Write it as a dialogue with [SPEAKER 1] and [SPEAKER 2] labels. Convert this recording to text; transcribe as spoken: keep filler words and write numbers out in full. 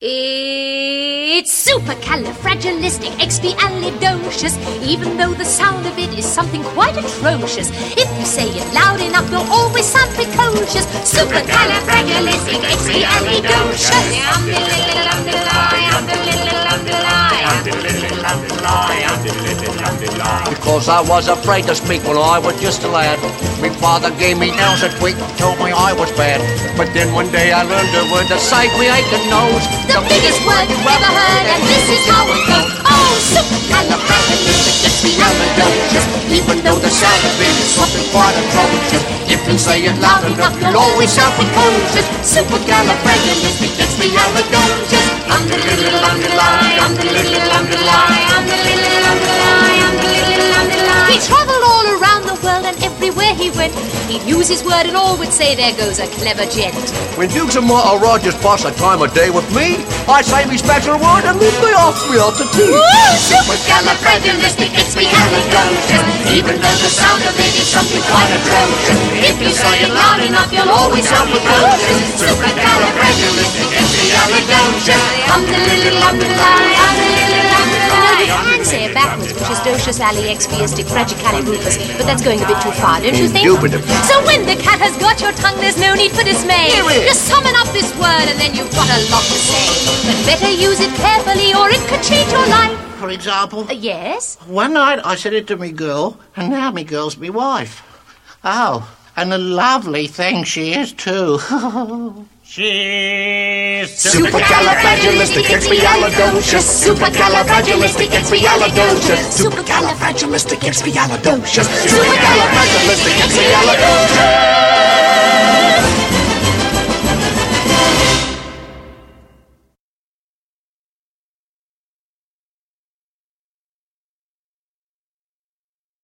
[SPEAKER 1] It's supercalifragilisticexpialidocious, even though the sound of it is something quite atrocious. If you say it loud enough, you'll always sound precocious. Supercalifragilisticexpialidocious.
[SPEAKER 2] Because I was afraid to speak when I was just a lad. My father gave me nails a tweak, told me I was bad. But then one day I learned a word to save me aching nose.
[SPEAKER 1] The biggest word you've ever heard, and this is how it goes. Oh, supercalifragilisticexpialidocious, even though the sound of it is something quite atrocious. If you say it loud enough, you'll always sound precocious. Supercalifragilisticexpialidocious. Underlittle, underlie, underlittle, underlie, underlittle, underlie, underlittle, underlie. He travelled all around the world, and everywhere he went, he'd use his word and all would say, there goes a clever gent.
[SPEAKER 2] When Dukes and Martha Rogers pass a time of day with me, I say me special word and then they ask me out to tea.
[SPEAKER 1] Supercalifragilisticexpialidocious, even though the sound of it is something quite atrocious. If you say it loud enough, you'll always sound precocious. Supercalifragilisticexpialidocious. Underlittle, underlie, underlittle, underlie. You can say it backwards, which is docious aliexpiastic fragicalibupus, but that's going a bit too far, don't you think? So when the cat has got your tongue, there's no need for dismay. Just summon up this word and then you've got a lot to say. But better use it carefully or it could change your life.
[SPEAKER 3] For example?
[SPEAKER 1] Uh, yes?
[SPEAKER 3] One night I said it to me girl, and now me girl's me wife. Oh, and a lovely thing she is too.
[SPEAKER 4] She's
[SPEAKER 2] Supercalifragilisticexpialidocious.
[SPEAKER 1] Supercalifragilisticexpialidocious.
[SPEAKER 2] Supercalifragilisticexpialidocious. Supercalifragilisticexpialidocious.